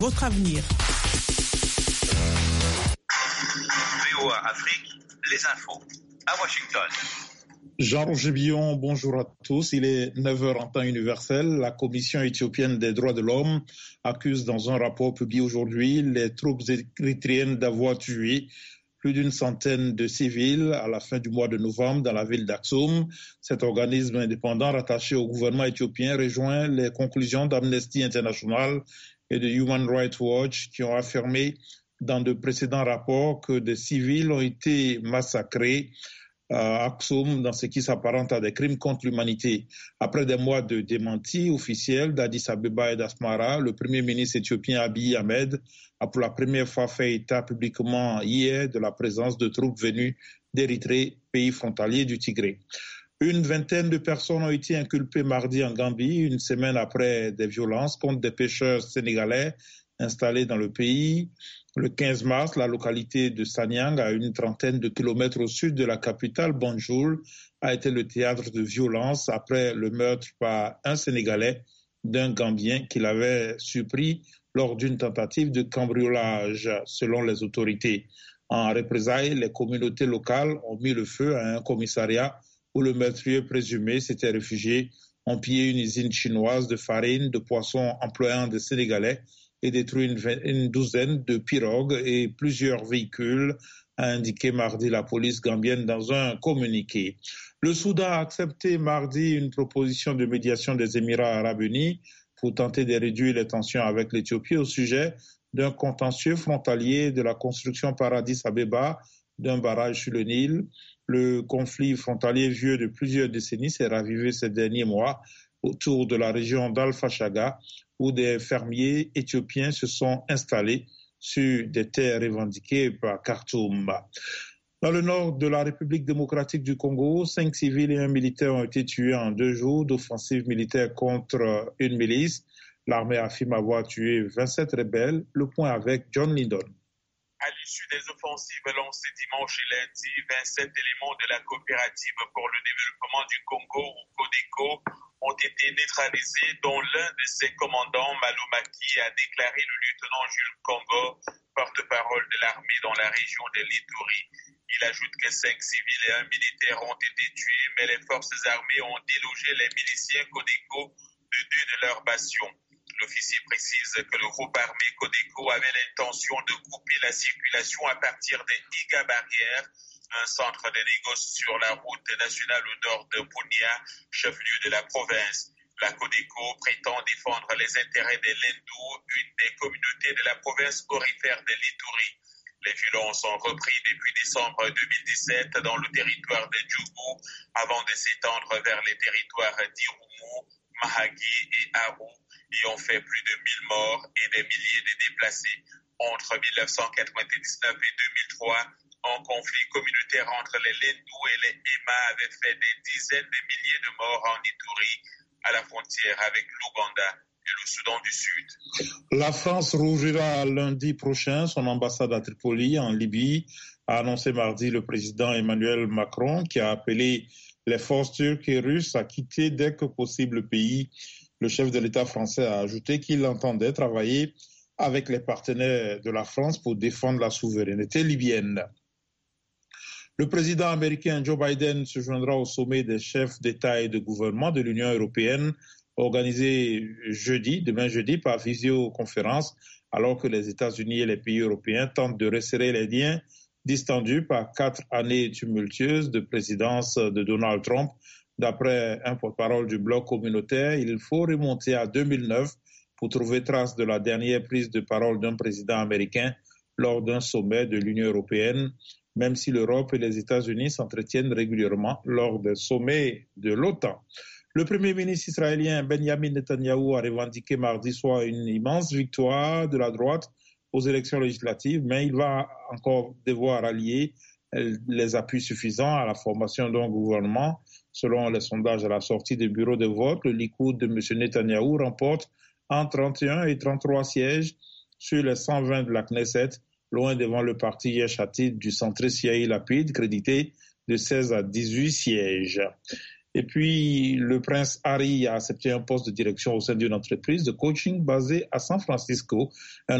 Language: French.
votre avenir. VOA Afrique, les infos à Washington. Jean-Roger Billon, bonjour à tous. Il est 9h en temps universel. La Commission éthiopienne des droits de l'homme accuse dans un rapport publié aujourd'hui les troupes érythréennes d'avoir tué plus d'une centaine de civils à la fin du mois de novembre dans la ville d'Aksum. Cet organisme indépendant rattaché au gouvernement éthiopien rejoint les conclusions d'Amnesty International et de Human Rights Watch qui ont affirmé dans de précédents rapports que des civils ont été massacrés à Aksum dans ce qui s'apparente à des crimes contre l'humanité. Après des mois de démentis officiels d'Addis Abeba et d'Asmara, le premier ministre éthiopien Abiy Ahmed a pour la première fois fait état publiquement hier de la présence de troupes venues d'Érythrée, pays frontalier du Tigré. Une vingtaine de personnes ont été inculpées mardi en Gambie, une semaine après des violences contre des pêcheurs sénégalais installés dans le pays. Le 15 mars, la localité de Sanyang, à une trentaine de kilomètres au sud de la capitale, Banjul, a été le théâtre de violences après le meurtre par un Sénégalais d'un Gambien qu'il avait surpris lors d'une tentative de cambriolage, selon les autorités. En représailles, les communautés locales ont mis le feu à un commissariat où le meurtrier présumé s'était réfugié, ont pillé une usine chinoise de farine de poissons employant des Sénégalais et détruit une douzaine de pirogues et plusieurs véhicules, a indiqué mardi la police gambienne dans un communiqué. Le Soudan a accepté mardi une proposition de médiation des Émirats arabes unis pour tenter de réduire les tensions avec l'Éthiopie au sujet d'un contentieux frontalier de la construction par Addis Abeba d'un barrage sur le Nil. Le conflit frontalier vieux de plusieurs décennies s'est ravivé ces derniers mois autour de la région d'Al-Fashaga, où des fermiers éthiopiens se sont installés sur des terres revendiquées par Khartoum. Dans le nord de la République démocratique du Congo, 5 civils et un militaire ont été tués en 2 jours d'offensive militaire contre une milice. L'armée affirme avoir tué 27 rebelles. Le point avec John Lindon. À l'issue des offensives lancées dimanche et lundi, 27 éléments de la coopérative pour le développement du Congo, ou CODECO, ont été neutralisés, dont l'un de ses commandants, Malomaki, a déclaré le lieutenant Jules Congo, porte-parole de l'armée dans la région de l'Ituri. Il ajoute que 5 civils et un militaire ont été tués, mais les forces armées ont délogé les miliciens CODECO de 2 de leurs bastions. L'officier précise que le groupe armé CODECO avait l'intention de couper la circulation à partir des Iga Barrières, un centre de négoce sur la route nationale au nord de Bunia, chef-lieu de la province. La CODECO prétend défendre les intérêts des Lendu, une des communautés de la province aurifère de l'Ituri. Les violences ont repris depuis décembre 2017 dans le territoire de Djougou, avant de s'étendre vers les territoires d'Irumu, Mahagi et Aru, et ont fait plus de 1000 morts et des milliers de déplacés. Entre 1999 et 2003, un conflit communautaire entre les Lendu et les Ema avait fait des dizaines de milliers de morts en Ituri, à la frontière avec l'Ouganda et le Soudan du Sud. La France rouvrira lundi prochain son ambassade à Tripoli, en Libye, a annoncé mardi le président Emmanuel Macron, qui a appelé les forces turques et russes à quitter dès que possible le pays. Le chef de l'État français a ajouté qu'il entendait travailler avec les partenaires de la France pour défendre la souveraineté libyenne. Le président américain Joe Biden se joindra au sommet des chefs d'État et de gouvernement de l'Union européenne, organisé demain jeudi, par visioconférence, alors que les États-Unis et les pays européens tentent de resserrer les liens distendus par 4 années tumultueuses de présidence de Donald Trump. D'après un porte-parole du bloc communautaire, il faut remonter à 2009 pour trouver trace de la dernière prise de parole d'un président américain lors d'un sommet de l'Union européenne, même si l'Europe et les États-Unis s'entretiennent régulièrement lors des sommets de l'OTAN. Le premier ministre israélien Benjamin Netanyahou a revendiqué mardi soir une immense victoire de la droite aux élections législatives, mais il va encore devoir allier les appuis suffisants à la formation d'un gouvernement. Selon les sondages à la sortie des bureaux de vote, le Likoud de M. Netanyahou remporte entre 31 et 33 sièges sur les 120 de la Knesset, loin devant le parti Yesh Atid du centriste Yair Lapid, crédité de 16 à 18 sièges. Et puis, le prince Harry a accepté un poste de direction au sein d'une entreprise de coaching basée à San Francisco. Un